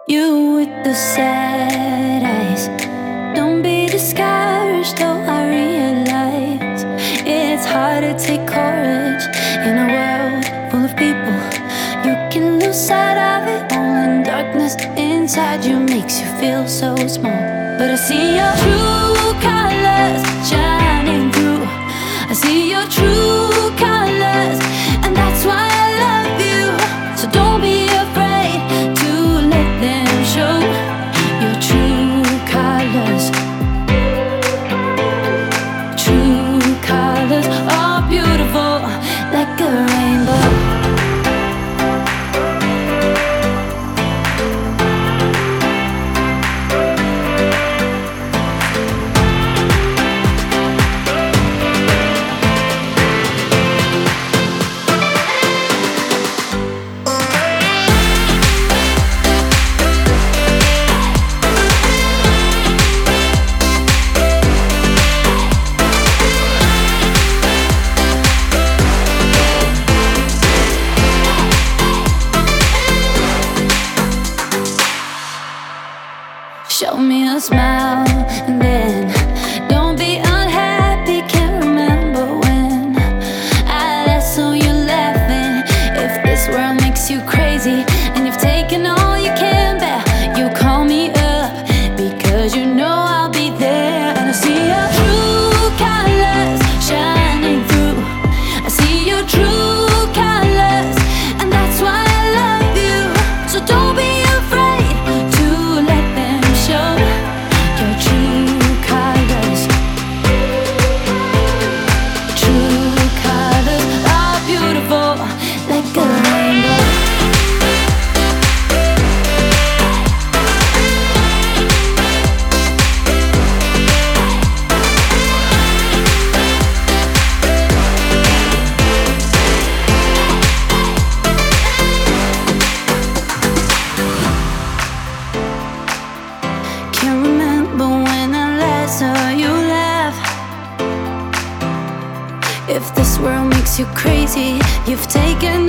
You with the sad eyes. Don't be discouraged, though I realize it's hard to take courage in a world full of people. You can lose sight of it all, and darkness inside you makes you feel so small. But I see your true colors shining through. I see your true colors, and that's why I love you. So don't be afraid to let them show your true colors. True colors are beautiful like a rainbow. Show me a smile, and then don't be unhappy. Can't remember when I last saw you laughing. If this world makes you crazy and you've taken all you can bear, you call me up because you know I'll be there. And I see your true colors shining through. I see your true colors, and that's why I love you. So don't be afraid to let them show your true colors. True colors are beautiful like a rainbow. Can't remember when I last saw you laugh. If this world makes you crazy, you've taken